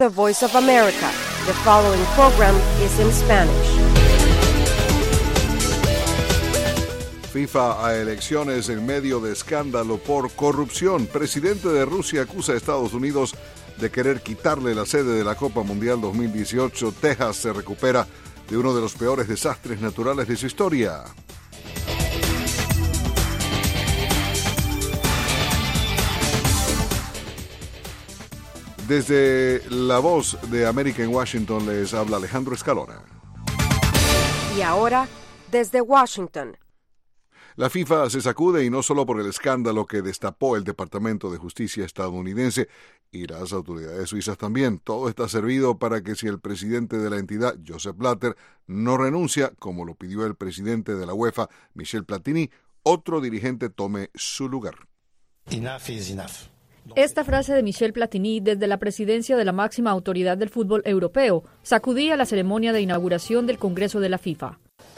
The Voice of America. The following program is in Spanish. FIFA a elecciones en medio de escándalo por corrupción. Presidente de Rusia acusa a Estados Unidos de querer quitarle la sede de la Copa Mundial 2018. Texas se recupera de uno de los peores desastres naturales de su historia. Desde La Voz de América en Washington les habla Alejandro Escalona. Y ahora, desde Washington. La FIFA se sacude, y no solo por el escándalo que destapó el Departamento de Justicia estadounidense y las autoridades suizas también. Todo está servido para que, si el presidente de la entidad, Joseph Blatter, no renuncia, como lo pidió el presidente de la UEFA, Michel Platini, otro dirigente tome su lugar. Enough is enough. Esta frase de Michel Platini desde la presidencia de la máxima autoridad del fútbol europeo sacudía la ceremonia de inauguración del Congreso de la FIFA.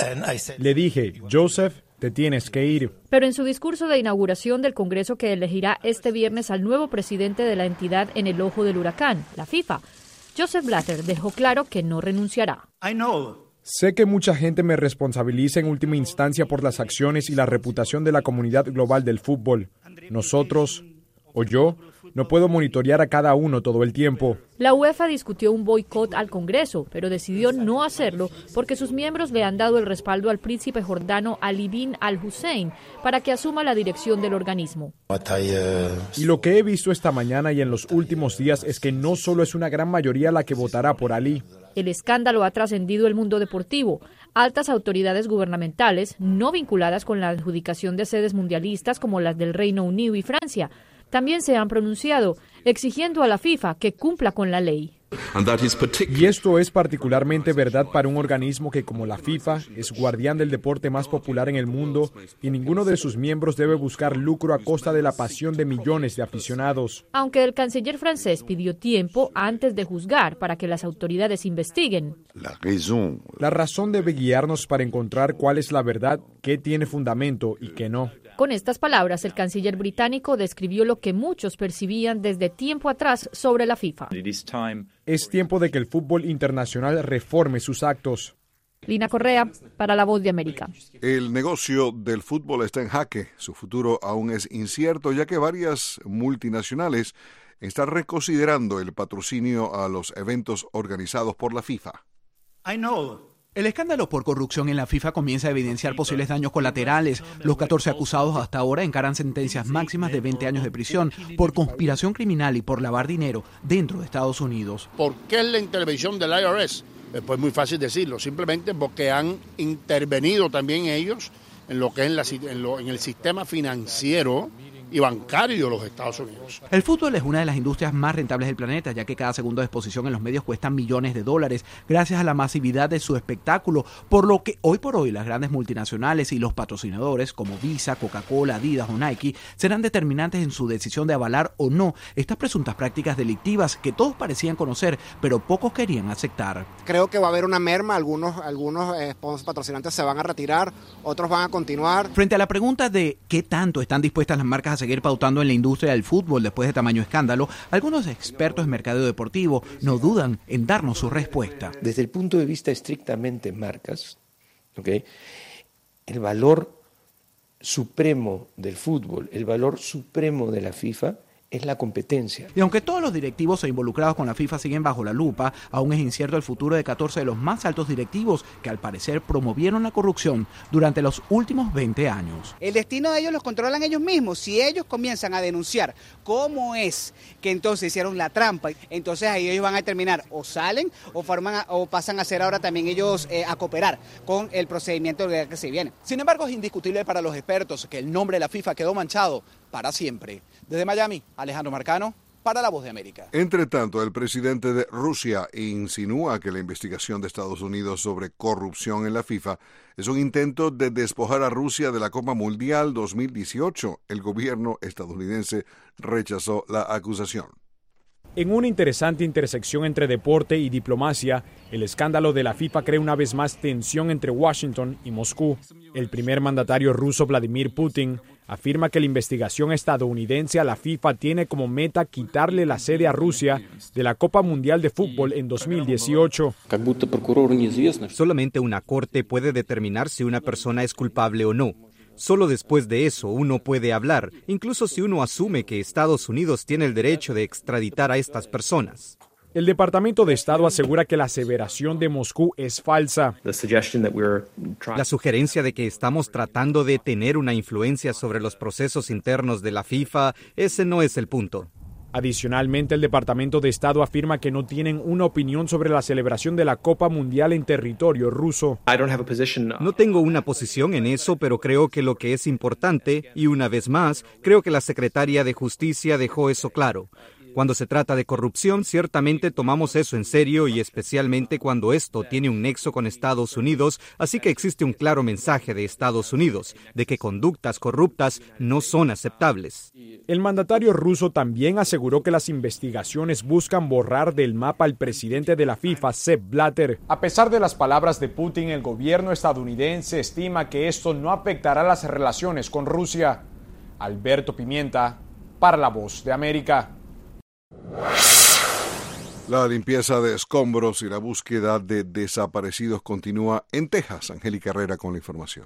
Le dije, Joseph, te tienes que ir. Pero en su discurso de inauguración del Congreso, que elegirá este viernes al nuevo presidente de la entidad en el ojo del huracán, la FIFA, Joseph Blatter dejó claro que no renunciará. Sé que mucha gente me responsabiliza en última instancia por las acciones y la reputación de la comunidad global del fútbol. Nosotros, o yo, no puedo monitorear a cada uno todo el tiempo. La UEFA discutió un boicot al Congreso, pero decidió no hacerlo porque sus miembros le han dado el respaldo al príncipe jordano Ali bin al-Hussein para que asuma la dirección del organismo. Y lo que he visto esta mañana y en los últimos días es que no solo es una gran mayoría la que votará por Ali. El escándalo ha trascendido el mundo deportivo. Altas autoridades gubernamentales, no vinculadas con la adjudicación de sedes mundialistas como las del Reino Unido y Francia, también se han pronunciado, exigiendo a la FIFA que cumpla con la ley. Y esto es particularmente verdad para un organismo que, como la FIFA, es guardián del deporte más popular en el mundo, y ninguno de sus miembros debe buscar lucro a costa de la pasión de millones de aficionados. Aunque el canciller francés pidió tiempo antes de juzgar para que las autoridades investiguen. La razón debe guiarnos para encontrar cuál es la verdad, qué tiene fundamento y qué no. Con estas palabras, el canciller británico describió lo que muchos percibían desde tiempo atrás sobre la FIFA. Es tiempo de que el fútbol internacional reforme sus actos. Lina Correa, para La Voz de América. El negocio del fútbol está en jaque. Su futuro aún es incierto, ya que varias multinacionales están reconsiderando el patrocinio a los eventos organizados por la FIFA. El escándalo por corrupción en la FIFA comienza a evidenciar posibles daños colaterales. Los 14 acusados hasta ahora encaran sentencias máximas de 20 años de prisión por conspiración criminal y por lavar dinero dentro de Estados Unidos. ¿Por qué es la intervención del IRS? Pues muy fácil decirlo, simplemente porque han intervenido también ellos en lo que es en el sistema financiero y bancario de los Estados Unidos. El fútbol es una de las industrias más rentables del planeta, ya que cada segundo de exposición en los medios cuesta millones de dólares, gracias a la masividad de su espectáculo, por lo que hoy por hoy las grandes multinacionales y los patrocinadores como Visa, Coca-Cola, Adidas o Nike serán determinantes en su decisión de avalar o no estas presuntas prácticas delictivas que todos parecían conocer, pero pocos querían aceptar. Creo que va a haber una merma, algunos patrocinantes se van a retirar, otros van a continuar. Frente a la pregunta de qué tanto están dispuestas las marcas a seguir pautando en la industria del fútbol después de tamaño escándalo, algunos expertos en mercadeo deportivo no dudan en darnos su respuesta. Desde el punto de vista estrictamente marcas, el valor supremo del fútbol, el valor supremo de la FIFA es la competencia. Y aunque todos los directivos e involucrados con la FIFA siguen bajo la lupa, aún es incierto el futuro de 14 de los más altos directivos que al parecer promovieron la corrupción durante los últimos 20 años. El destino de ellos los controlan ellos mismos. Si ellos comienzan a denunciar cómo es que entonces hicieron la trampa, entonces ahí ellos van a terminar o salen o pasan a ser ahora también ellos a cooperar con el procedimiento que se viene. Sin embargo, es indiscutible para los expertos que el nombre de la FIFA quedó manchado para siempre. Desde Miami, Alejandro Marcano, para La Voz de América. Entre tanto, el presidente de Rusia insinúa que la investigación de Estados Unidos sobre corrupción en la FIFA es un intento de despojar a Rusia de la Copa Mundial 2018. El gobierno estadounidense rechazó la acusación. En una interesante intersección entre deporte y diplomacia, el escándalo de la FIFA crea una vez más tensión entre Washington y Moscú. El primer mandatario ruso, Vladimir Putin, afirma que la investigación estadounidense a la FIFA tiene como meta quitarle la sede a Rusia de la Copa Mundial de Fútbol en 2018. Solamente una corte puede determinar si una persona es culpable o no. Solo después de eso uno puede hablar, incluso si uno asume que Estados Unidos tiene el derecho de extraditar a estas personas. El Departamento de Estado asegura que la aseveración de Moscú es falsa. La sugerencia de que estamos tratando de tener una influencia sobre los procesos internos de la FIFA, ese no es el punto. Adicionalmente, el Departamento de Estado afirma que no tienen una opinión sobre la celebración de la Copa Mundial en territorio ruso. No tengo una posición en eso, pero creo que lo que es importante, y una vez más, creo que la Secretaria de Justicia dejó eso claro. Cuando se trata de corrupción, ciertamente tomamos eso en serio y especialmente cuando esto tiene un nexo con Estados Unidos, así que existe un claro mensaje de Estados Unidos de que conductas corruptas no son aceptables. El mandatario ruso también aseguró que las investigaciones buscan borrar del mapa al presidente de la FIFA, Sepp Blatter. A pesar de las palabras de Putin, el gobierno estadounidense estima que esto no afectará las relaciones con Rusia. Alberto Pimienta, para La Voz de América. La limpieza de escombros y la búsqueda de desaparecidos continúa en Texas. Angélica Herrera con la información.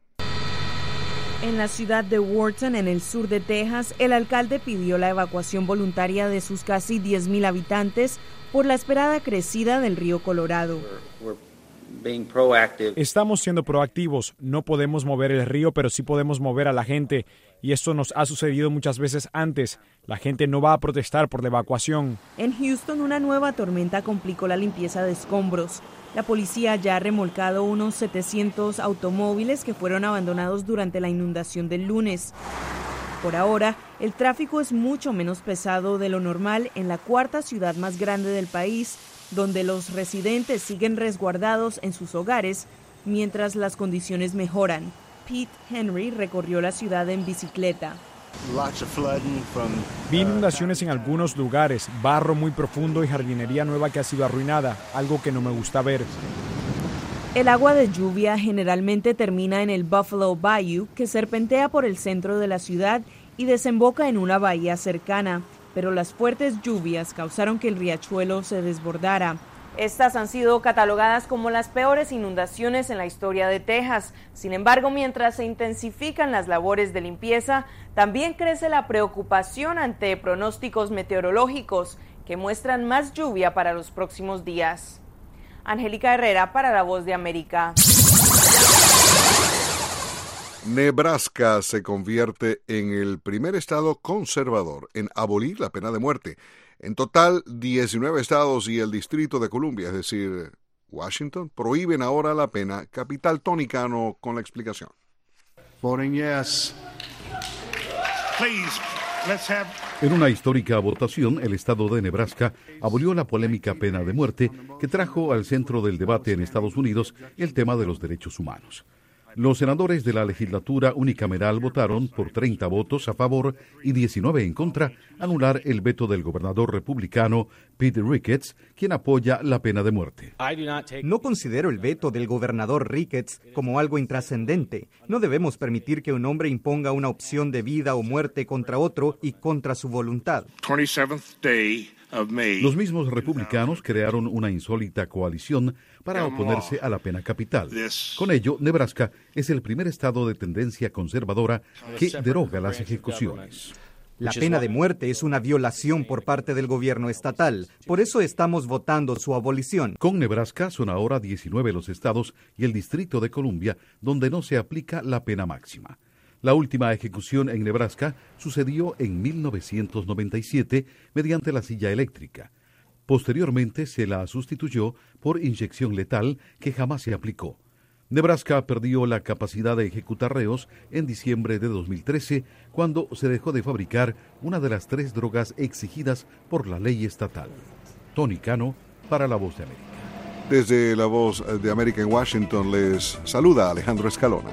En la ciudad de Wharton, en el sur de Texas, el alcalde pidió la evacuación voluntaria de sus casi 10,000 habitantes por la esperada crecida del río Colorado. Estamos siendo proactivos. No podemos mover el río, pero sí podemos mover a la gente. Y esto nos ha sucedido muchas veces antes. La gente no va a protestar por la evacuación. En Houston, una nueva tormenta complicó la limpieza de escombros. La policía ya ha remolcado unos 700 automóviles que fueron abandonados durante la inundación del lunes. Por ahora, el tráfico es mucho menos pesado de lo normal en la cuarta ciudad más grande del país, donde los residentes siguen resguardados en sus hogares mientras las condiciones mejoran. Pete Henry recorrió la ciudad en bicicleta. Vi inundaciones en algunos lugares, barro muy profundo y jardinería nueva que ha sido arruinada, algo que no me gusta ver. El agua de lluvia generalmente termina en el Buffalo Bayou, que serpentea por el centro de la ciudad y desemboca en una bahía cercana, pero las fuertes lluvias causaron que el riachuelo se desbordara. Estas han sido catalogadas como las peores inundaciones en la historia de Texas. Sin embargo, mientras se intensifican las labores de limpieza, también crece la preocupación ante pronósticos meteorológicos que muestran más lluvia para los próximos días. Angélica Herrera para La Voz de América. Nebraska se convierte en el primer estado conservador en abolir la pena de muerte. En total, 19 estados y el Distrito de Columbia, es decir, Washington, prohíben ahora la pena capital. Tony Cano con la explicación. Voting yes. Please, let's have... En una histórica votación, el estado de Nebraska abolió la polémica pena de muerte que trajo al centro del debate en Estados Unidos el tema de los derechos humanos. Los senadores de la legislatura unicameral votaron por 30 votos a favor y 19 en contra anular el veto del gobernador republicano Pete Ricketts, quien apoya la pena de muerte. No considero el veto del gobernador Ricketts como algo intrascendente. No debemos permitir que un hombre imponga una opción de vida o muerte contra otro y contra su voluntad. 27th day of May. Los mismos republicanos crearon una insólita coalición para oponerse a la pena capital. Con ello, Nebraska es el primer estado de tendencia conservadora que deroga las ejecuciones. La pena de muerte es una violación por parte del gobierno estatal. Por eso estamos votando su abolición. Con Nebraska son ahora 19 los estados y el Distrito de Columbia donde no se aplica la pena máxima. La última ejecución en Nebraska sucedió en 1997 mediante la silla eléctrica. Posteriormente se la sustituyó por inyección letal que jamás se aplicó. Nebraska perdió la capacidad de ejecutar reos en diciembre de 2013 cuando se dejó de fabricar una de las 3 drogas exigidas por la ley estatal. Tony Cano para La Voz de América. Desde La Voz de América en Washington les saluda Alejandro Escalona.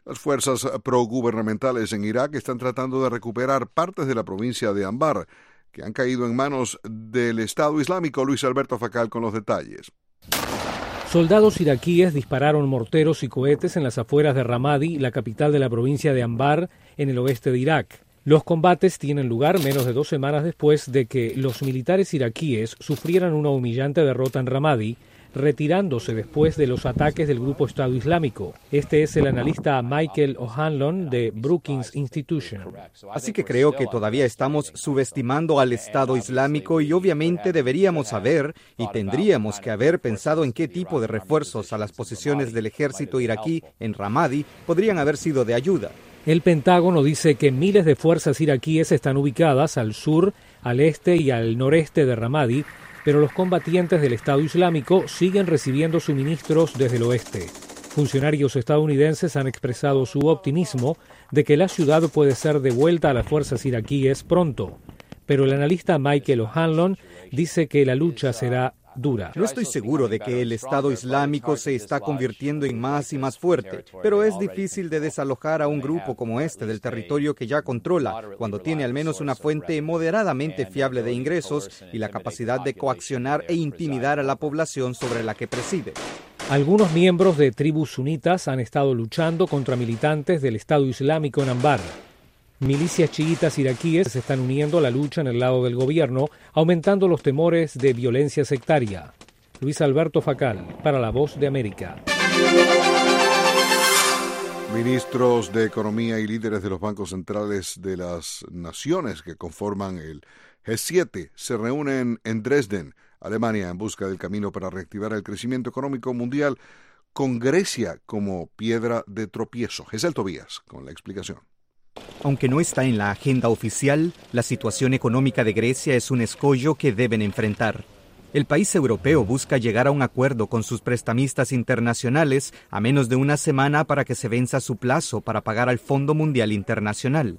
Las fuerzas progubernamentales en Irak están tratando de recuperar partes de la provincia de Anbar, que han caído en manos del Estado Islámico. Luis Alberto Facal con los detalles. Soldados iraquíes dispararon morteros y cohetes en las afueras de Ramadi, la capital de la provincia de Anbar, en el oeste de Irak. Los combates tienen lugar menos de 2 semanas después de que los militares iraquíes sufrieran una humillante derrota en Ramadi, retirándose después de los ataques del grupo Estado Islámico. Este es el analista Michael O'Hanlon de Brookings Institution. Así que creo que todavía estamos subestimando al Estado Islámico y obviamente deberíamos haber y tendríamos que haber pensado en qué tipo de refuerzos a las posiciones del ejército iraquí en Ramadi podrían haber sido de ayuda. El Pentágono dice que miles de fuerzas iraquíes están ubicadas al sur, al este y al noreste de Ramadi, pero los combatientes del Estado Islámico siguen recibiendo suministros desde el oeste. Funcionarios estadounidenses han expresado su optimismo de que la ciudad puede ser devuelta a las fuerzas iraquíes pronto, pero el analista Michael O'Hanlon dice que la lucha será dura. No estoy seguro de que el Estado Islámico se está convirtiendo en más y más fuerte, pero es difícil de desalojar a un grupo como este del territorio que ya controla, cuando tiene al menos una fuente moderadamente fiable de ingresos y la capacidad de coaccionar e intimidar a la población sobre la que preside. Algunos miembros de tribus sunitas han estado luchando contra militantes del Estado Islámico en Anbar. Milicias chiitas iraquíes se están uniendo a la lucha en el lado del gobierno, aumentando los temores de violencia sectaria. Luis Alberto Facal, para La Voz de América. Ministros de Economía y líderes de los bancos centrales de las naciones que conforman el G7 se reúnen en Dresden, Alemania, en busca del camino para reactivar el crecimiento económico mundial, con Grecia como piedra de tropiezo. Gesell Tobías, con la explicación. Aunque no está en la agenda oficial, la situación económica de Grecia es un escollo que deben enfrentar. El país europeo busca llegar a un acuerdo con sus prestamistas internacionales a menos de una semana para que se venza su plazo para pagar al Fondo Mundial Internacional.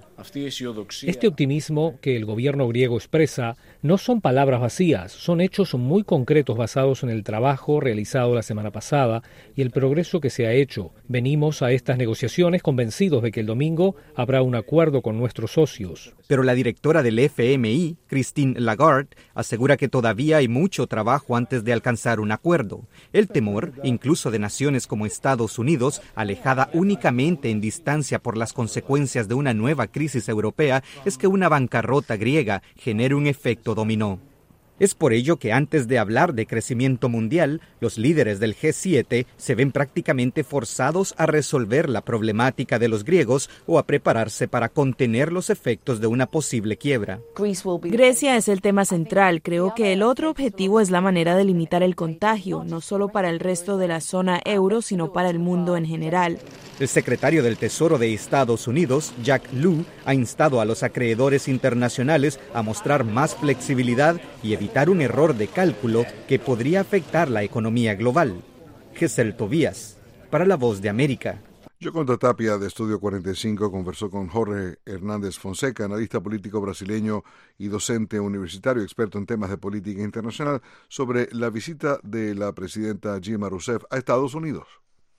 Este optimismo que el gobierno griego expresa no son palabras vacías, son hechos muy concretos basados en el trabajo realizado la semana pasada y el progreso que se ha hecho. Venimos a estas negociaciones convencidos de que el domingo habrá un acuerdo con nuestros socios. Pero la directora del FMI, Christine Lagarde, asegura que todavía hay mucho trabajo antes de alcanzar un acuerdo. El temor, incluso de naciones como Estados Unidos, alejada únicamente en distancia por las consecuencias de una nueva crisis europea, es que una bancarrota griega genere un efecto dominó. Es por ello que antes de hablar de crecimiento mundial, los líderes del G7 se ven prácticamente forzados a resolver la problemática de los griegos o a prepararse para contener los efectos de una posible quiebra. Grecia es el tema central. Creo que el otro objetivo es la manera de limitar el contagio, no solo para el resto de la zona euro, sino para el mundo en general. El secretario del Tesoro de Estados Unidos, Jack Lew, ha instado a los acreedores internacionales a mostrar más flexibilidad y evitar un error de cálculo que podría afectar la economía global. Gesell Tobías, para La Voz de América. Yoconda Tapia, de Estudio 45, conversó con Jorge Hernández Fonseca, analista político brasileño y docente universitario, experto en temas de política internacional, sobre la visita de la presidenta Dilma Rousseff a Estados Unidos.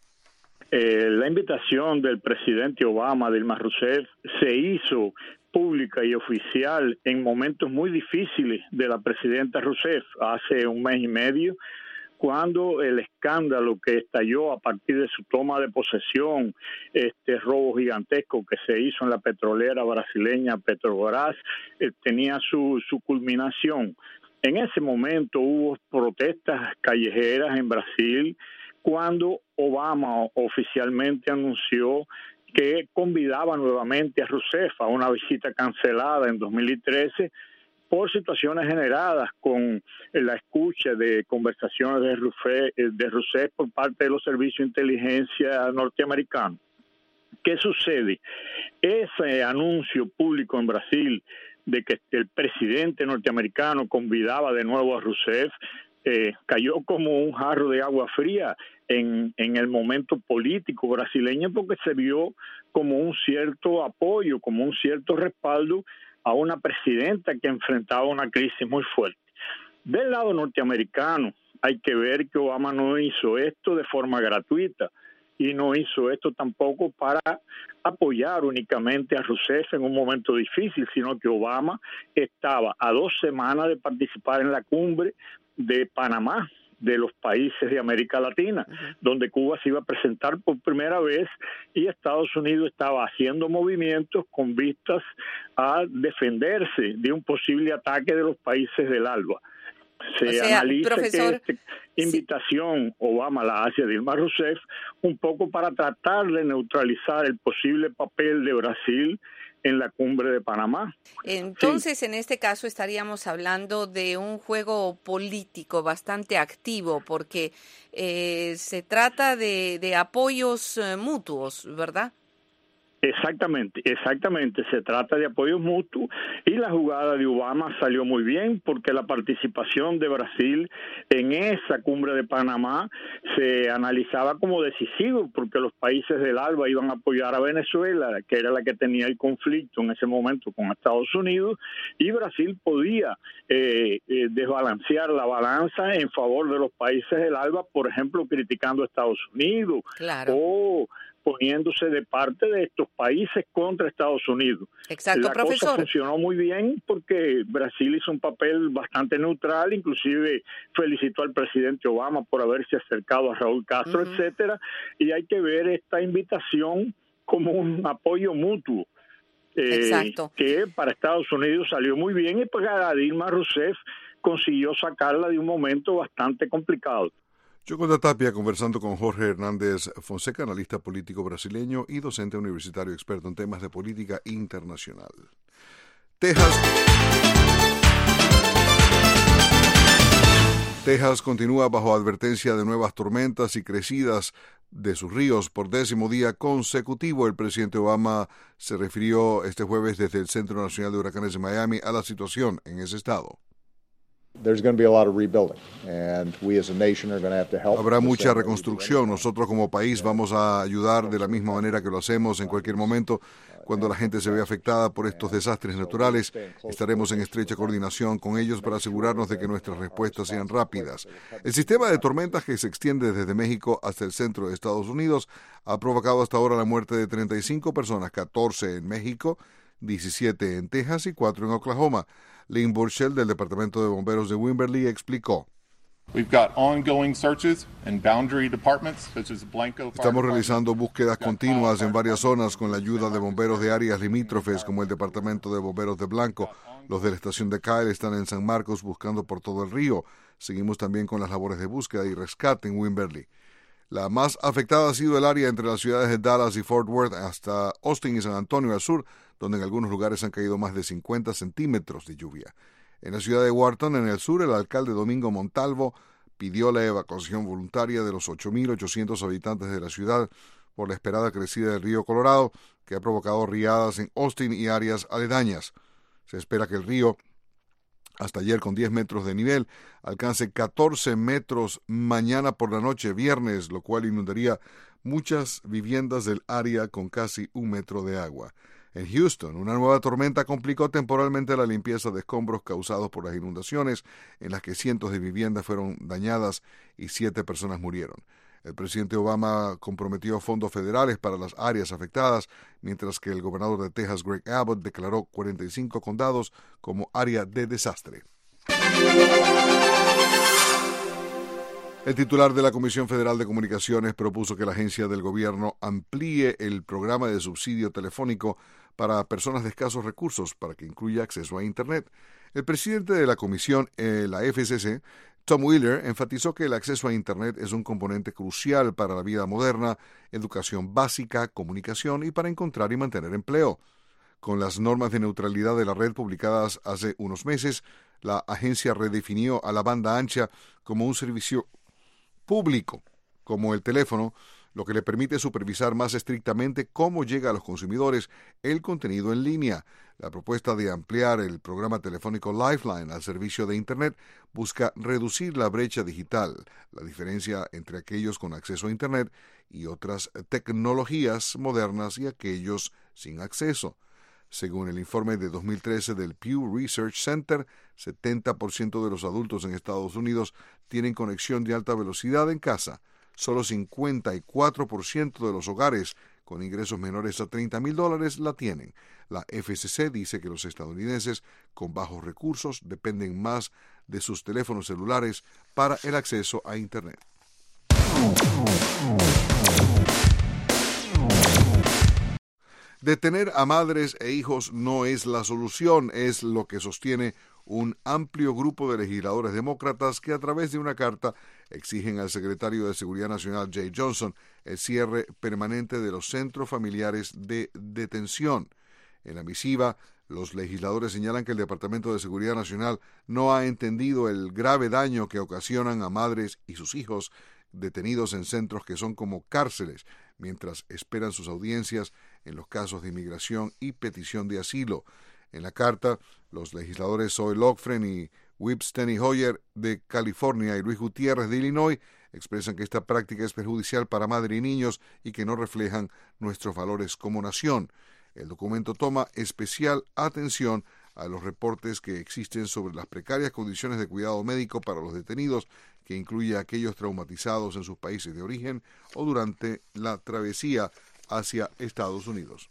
La invitación del presidente Obama a Dilma Rousseff se hizo pública y oficial en momentos muy difíciles de la presidenta Rousseff, hace un mes y medio, cuando el escándalo que estalló a partir de su toma de posesión, este robo gigantesco que se hizo en la petrolera brasileña Petrobras, tenía su culminación. En ese momento hubo protestas callejeras en Brasil, cuando Obama oficialmente anunció que convidaba nuevamente a Rousseff a una visita cancelada en 2013 por situaciones generadas con la escucha de conversaciones de Rousseff por parte de los servicios de inteligencia norteamericanos. ¿Qué sucede? Ese anuncio público en Brasil de que el presidente norteamericano convidaba de nuevo a Rousseff cayó como un jarro de agua fría en el momento político brasileño, porque se vio como un cierto apoyo, como un cierto respaldo a una presidenta que enfrentaba una crisis muy fuerte. Del lado norteamericano hay que ver que Obama no hizo esto de forma gratuita. y no hizo esto tampoco para apoyar únicamente a Rousseff en un momento difícil, sino que Obama estaba a 2 semanas de participar en la cumbre de Panamá, de los países de América Latina, donde Cuba se iba a presentar por primera vez y Estados Unidos estaba haciendo movimientos con vistas a defenderse de un posible ataque de los países del ALBA. Se analiza profesor, que esta invitación Obama la hace a Dilma Rousseff un poco para tratar de neutralizar el posible papel de Brasil en la cumbre de Panamá. Entonces, en este caso estaríamos hablando de un juego político bastante activo, porque se trata de apoyos mutuos, ¿verdad? Exactamente. Se trata de apoyos mutuos y la jugada de Obama salió muy bien porque la participación de Brasil en esa cumbre de Panamá se analizaba como decisivo porque los países del ALBA iban a apoyar a Venezuela, que era la que tenía el conflicto en ese momento con Estados Unidos, y Brasil podía desbalancear la balanza en favor de los países del ALBA, por ejemplo, criticando a Estados Unidos o poniéndose de parte de estos países contra Estados Unidos. Exacto, profesor. La cosa funcionó muy bien porque Brasil hizo un papel bastante neutral, inclusive felicitó al presidente Obama por haberse acercado a Raúl Castro, etcétera, y hay que ver esta invitación como un apoyo mutuo. Que para Estados Unidos salió muy bien y para Dilma Rousseff consiguió sacarla de un momento bastante complicado. Yoconda Tapia conversando con Jorge Hernández Fonseca, analista político brasileño y docente universitario experto en temas de política internacional. Texas continúa bajo advertencia de nuevas tormentas y crecidas de sus ríos por 10º día consecutivo. El presidente Obama se refirió este jueves desde el Centro Nacional de Huracanes de Miami a la situación en ese estado. Habrá mucha reconstrucción. Nosotros como país vamos a ayudar de la misma manera que lo hacemos en cualquier momento. Cuando la gente se ve afectada por estos desastres naturales, estaremos en estrecha coordinación con ellos para asegurarnos de que nuestras respuestas sean rápidas. El sistema de tormentas que se extiende desde México hasta el centro de Estados Unidos ha provocado hasta ahora la muerte de 35 personas, 14 en México, 17 en Texas y 4 en Oklahoma. Lynn Burchell, del Departamento de Bomberos de Wimberley, explicó. Estamos realizando búsquedas continuas en varias zonas con la ayuda de bomberos de áreas limítrofes como el Departamento de Bomberos de Blanco. Los de la estación de Kyle están en San Marcos buscando por todo el río. Seguimos también con las labores de búsqueda y rescate en Wimberley. La más afectada ha sido el área entre las ciudades de Dallas y Fort Worth hasta Austin y San Antonio al sur, donde en algunos lugares han caído más de 50 centímetros de lluvia. En la ciudad de Wharton, en el sur, el alcalde Domingo Montalvo pidió la evacuación voluntaria de los 8.800 habitantes de la ciudad por la esperada crecida del río Colorado, que ha provocado riadas en Austin y áreas aledañas. Se espera que el río, hasta ayer con 10 metros de nivel, alcance 14 metros mañana por la noche, viernes, lo cual inundaría muchas viviendas del área con casi 1 metro de agua. En Houston, una nueva tormenta complicó temporalmente la limpieza de escombros causados por las inundaciones, en las que cientos de viviendas fueron dañadas y 7 personas murieron. El presidente Obama comprometió fondos federales para las áreas afectadas, mientras que el gobernador de Texas, Greg Abbott, declaró 45 condados como área de desastre. El titular de la Comisión Federal de Comunicaciones propuso que la agencia del gobierno amplíe el programa de subsidio telefónico para personas de escasos recursos para que incluya acceso a Internet. El presidente de la comisión, la FCC, Tom Wheeler, enfatizó que el acceso a Internet es un componente crucial para la vida moderna, educación básica, comunicación y para encontrar y mantener empleo. Con las normas de neutralidad de la red publicadas hace unos meses, la agencia redefinió a la banda ancha como un servicio público, como el teléfono, lo que le permite supervisar más estrictamente cómo llega a los consumidores el contenido en línea. La propuesta de ampliar el programa telefónico Lifeline al servicio de Internet busca reducir la brecha digital, la diferencia entre aquellos con acceso a Internet y otras tecnologías modernas y aquellos sin acceso. Según el informe de 2013 del Pew Research Center, 70% de los adultos en Estados Unidos tienen conexión de alta velocidad en casa. solo 54% de los hogares con ingresos menores a $30,000 la tienen. La FCC dice que los estadounidenses con bajos recursos dependen más de sus teléfonos celulares para el acceso a Internet. Detener a madres e hijos no es la solución, es lo que sostiene un amplio grupo de legisladores demócratas que a través de una carta exigen al secretario de Seguridad Nacional Jay Johnson el cierre permanente de los centros familiares de detención. En la misiva, los legisladores señalan que el Departamento de Seguridad Nacional no ha entendido el grave daño que ocasionan a madres y sus hijos detenidos en centros que son como cárceles, mientras esperan sus audiencias en los casos de inmigración y petición de asilo. En la carta, los legisladores Zoe Lofgren y Whip Steny Hoyer de California y Luis Gutiérrez de Illinois expresan que esta práctica es perjudicial para madres y niños y que no reflejan nuestros valores como nación. El documento toma especial atención a los reportes que existen sobre las precarias condiciones de cuidado médico para los detenidos, que incluye a aquellos traumatizados en sus países de origen o durante la travesía hacia Estados Unidos.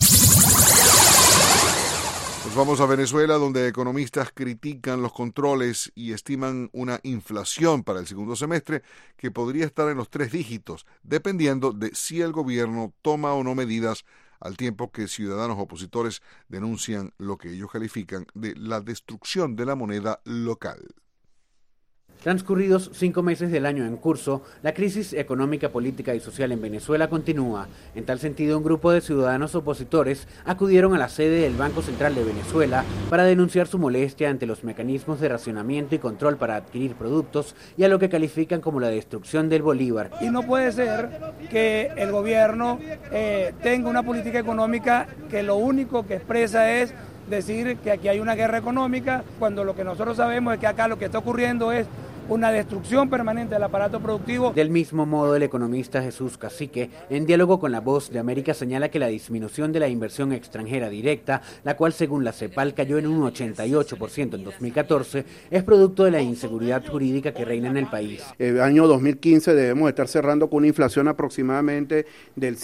Nos vamos a Venezuela, donde economistas critican los controles y estiman una inflación para el segundo semestre que podría estar en los 3 dígitos, dependiendo de si el gobierno toma o no medidas, al tiempo que ciudadanos opositores denuncian lo que ellos califican de la destrucción de la moneda local. Transcurridos 5 meses del año en curso, la crisis económica, política y social en Venezuela continúa. En tal sentido, un grupo de ciudadanos opositores acudieron a la sede del Banco Central de Venezuela para denunciar su molestia ante los mecanismos de racionamiento y control para adquirir productos y a lo que califican como la destrucción del bolívar. Y no puede ser que el gobierno tenga una política económica que lo único que expresa es decir que aquí hay una guerra económica, cuando lo que nosotros sabemos es que acá lo que está ocurriendo es una destrucción permanente del aparato productivo. Del mismo modo, el economista Jesús Cacique, en diálogo con La Voz de América, señala que la disminución de la inversión extranjera directa, la cual según la CEPAL cayó en un 88% en 2014, es producto de la inseguridad jurídica que reina en el país. El año 2015 debemos estar cerrando con una inflación aproximadamente del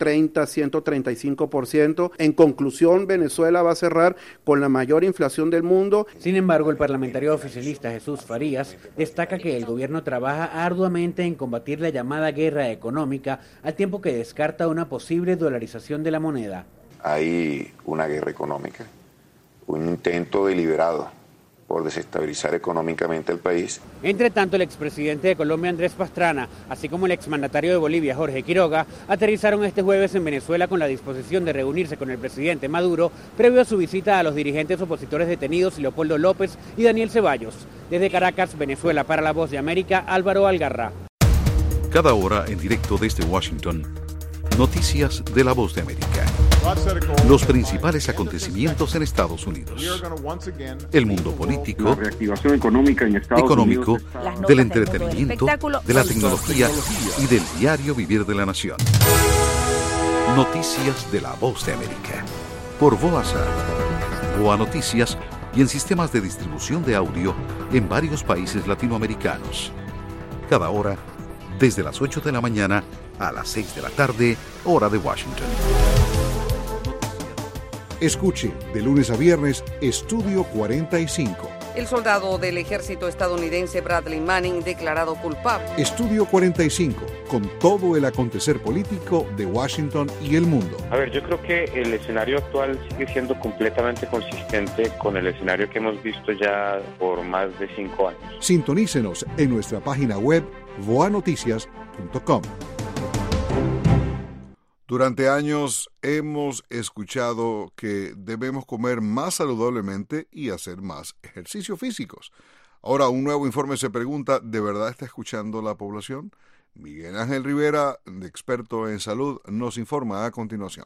130-135%. En conclusión, Venezuela va a cerrar con la mayor inflación del mundo. Sin embargo, el parlamentario oficialista Jesús Farías destaca que el gobierno trabaja arduamente en combatir la llamada guerra económica, al tiempo que descarta una posible dolarización de la moneda. Hay una guerra económica, un intento deliberado por desestabilizar económicamente el país. Entre tanto, el expresidente de Colombia, Andrés Pastrana, así como el exmandatario de Bolivia, Jorge Quiroga, aterrizaron este jueves en Venezuela con la disposición de reunirse con el presidente Maduro, previo a su visita a los dirigentes opositores detenidos Leopoldo López y Daniel Ceballos. Desde Caracas, Venezuela, para La Voz de América, Álvaro Algarra. Cada hora en directo desde Washington, noticias de La Voz de América. Los principales acontecimientos en Estados Unidos. El mundo político, la reactivación económica en Estados Unidos, del entretenimiento, de la tecnología y del diario vivir de la nación. Noticias de La Voz de América. Por Voaza, Voa Noticias y en sistemas de distribución de audio en varios países latinoamericanos. Cada hora, desde las 8 de la mañana a las 6 de la tarde, hora de Washington. Escuche de lunes a viernes Estudio 45. El soldado del ejército estadounidense Bradley Manning declarado culpable. Estudio 45, con todo el acontecer político de Washington y el mundo. A ver, yo creo que el escenario actual sigue siendo completamente consistente con el escenario que hemos visto ya por más de 5 años. Sintonícenos en nuestra página web voanoticias.com. Durante años hemos escuchado que debemos comer más saludablemente y hacer más ejercicios físicos. Ahora, un nuevo informe se pregunta, ¿de verdad está escuchando la población? Miguel Ángel Rivera, experto en salud, nos informa a continuación.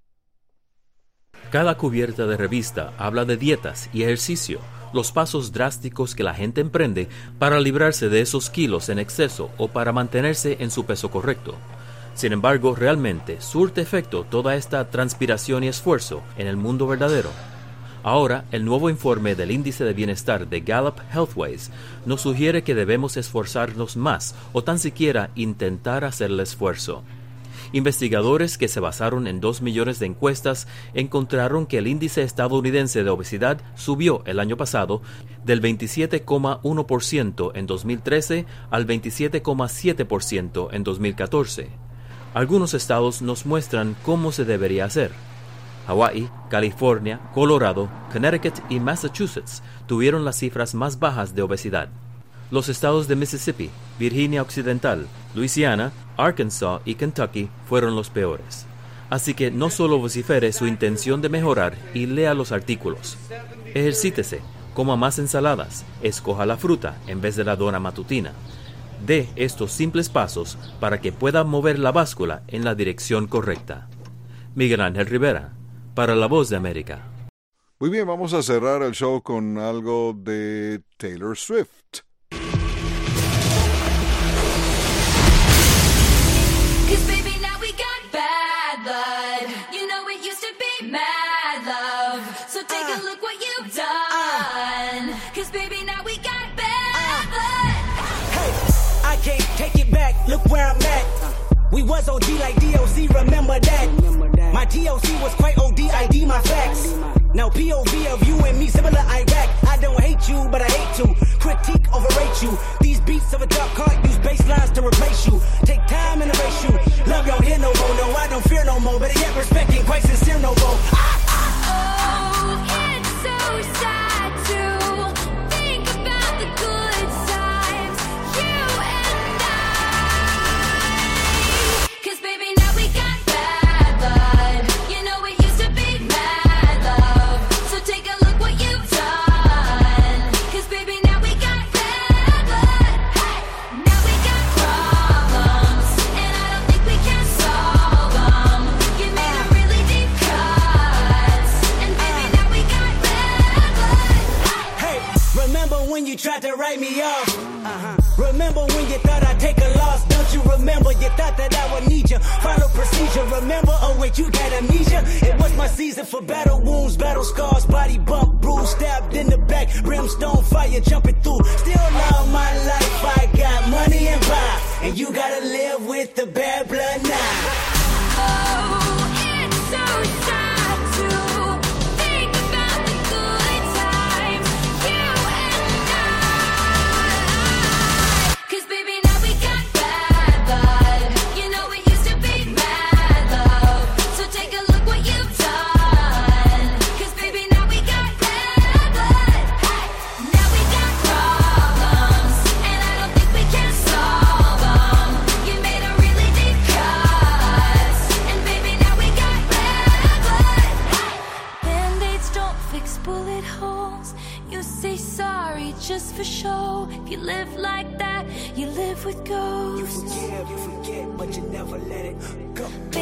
Cada cubierta de revista habla de dietas y ejercicio, los pasos drásticos que la gente emprende para librarse de esos kilos en exceso o para mantenerse en su peso correcto. Sin embargo, ¿realmente surte efecto toda esta transpiración y esfuerzo en el mundo verdadero? Ahora, el nuevo informe del índice de bienestar de Gallup Healthways nos sugiere que debemos esforzarnos más o tan siquiera intentar hacer el esfuerzo. Investigadores que se basaron en 2 millones de encuestas encontraron que el índice estadounidense de obesidad subió el año pasado del 27,1% en 2013 al 27,7% en 2014. Algunos estados nos muestran cómo se debería hacer. Hawái, California, Colorado, Connecticut y Massachusetts tuvieron las cifras más bajas de obesidad. Los estados de Mississippi, Virginia Occidental, Luisiana, Arkansas y Kentucky fueron los peores. Así que no solo vocifere su intención de mejorar y lea los artículos. Ejercítese, coma más ensaladas, escoja la fruta en vez de la dona matutina. Dé estos simples pasos para que pueda mover la báscula en la dirección correcta. Miguel Ángel Rivera, para La Voz de América. Muy bien, vamos a cerrar el show con algo de Taylor Swift. Look where I'm at. We was OG like DOC, remember that. My TOC was quite OD, ID my facts. Now POV of you and me, similar Iraq. I don't hate you, but I hate to critique, overrate you. These beats of a dark card use bass lines to replace you. Take time and erase you. Love don't hear no more, no, I don't fear no more. Better yet, respect ain't quite sincere no more. Oh, it's so sad to think about the good times. You and I. 'Cause baby, now we got bad blood. You know it used to be mad love. So take a look what you've done. 'Cause baby, now we got bad blood. Hey, now we got problems, and I don't think we can solve them. You made a really deep cut, and baby, now we got bad blood. Hey, remember when you tried to write me off? Remember when you thought I'd take a loss? Don't you remember you thought that I would need you? Follow procedure, remember? Oh wait, you got amnesia? It was my season for battle wounds, battle scars, body bump, bruise, stabbed in the back, brimstone fire jumping through. Still love my life, I got money and power, and you gotta live with the bad blood now. Oh, it's so sad to think about the good times. You and I. 'Cause baby, now we got bad blood. You know it used to be mad love. So take a look what you've done. 'Cause baby, now we got bad blood. Hey, now we got problems, and I don't think we can solve them. You made a really deep cut, and baby, now we got bad blood. Hey, Band-Aids don't fix bullet holes. You say sorry just for show. If you live like that, you live with ghosts. You forgive, but you never let it go.